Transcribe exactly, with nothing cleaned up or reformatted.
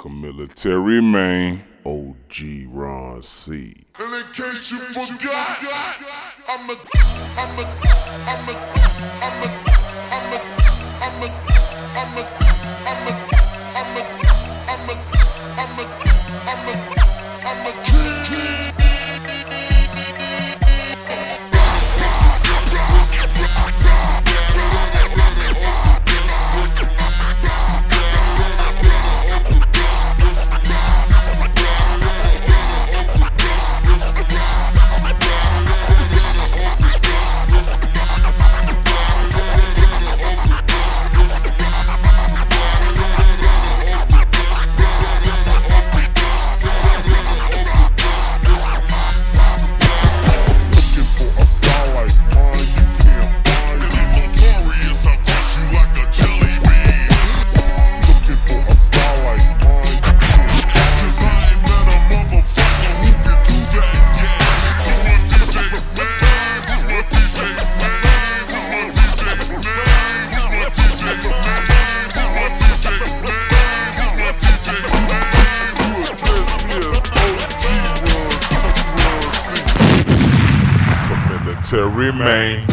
Military man, O G Ron C. And in case you forgot, I'm a, I'm a, I'm a, I'm a, I'm a, I'm a, I'm a, I'm a, I'm a, I'm a, I'm a, I'm a, I'm a king. Military man.